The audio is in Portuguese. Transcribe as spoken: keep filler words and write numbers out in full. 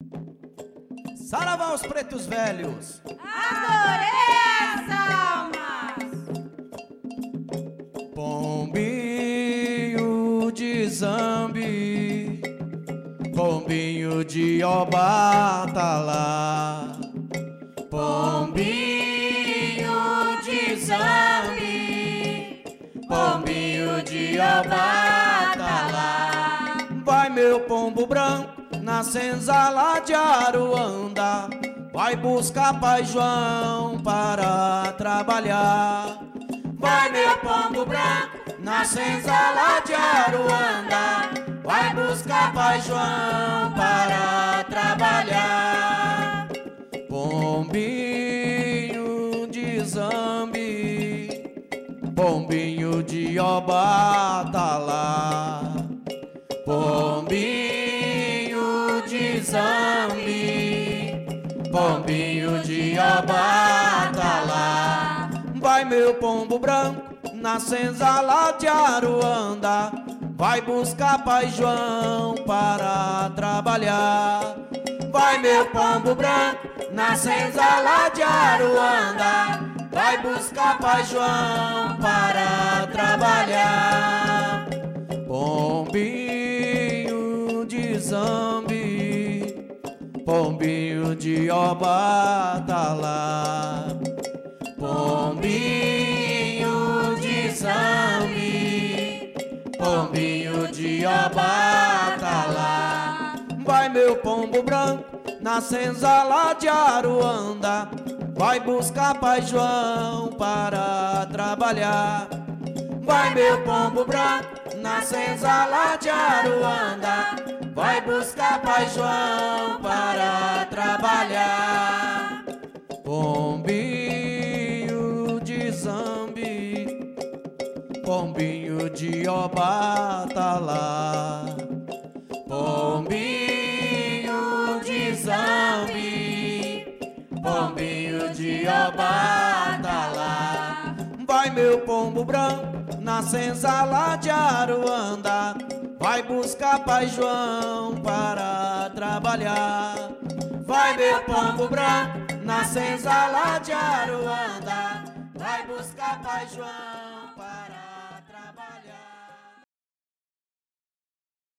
Saravá os pretos velhos. Adorei as almas. Pombinho de Zambi, pombinho de Obatalá. Pombinho de Zambi, pombinho de Obatalá. Vai meu pombo branco na senzala de Aruanda, vai buscar Pai João para trabalhar. Vai meu pombo branco Na senzala de Aruanda, vai buscar Pai João para trabalhar. Pombinho de Zambi, pombinho de Obatalá. Pombinho de Zambi, pombinho de Obatalá. Vai meu pombo branco na senzala de Aruanda, vai buscar Pai João para trabalhar. Vai meu pombo branco na senzala de Aruanda, vai buscar Pai João para trabalhar. Pombinho de Zambi, pombinho de Obatalá. Pombinho de Zambi, pombinho de Obatalá. Vai meu pombo branco na senzala de Aruanda, vai buscar Pai João para trabalhar. Vai meu pombo branco na senzala de Aruanda, vai buscar Pai João para trabalhar. Pombinho de Zambi, pombinho de Obatalá. Pombinho de Zambi, pombinho de Obatalá. Vai meu pombo branco na senzala de Aruanda, vai buscar Pai João para trabalhar. Vai meu pombo branco na senzala de Aruanda, vai buscar Pai João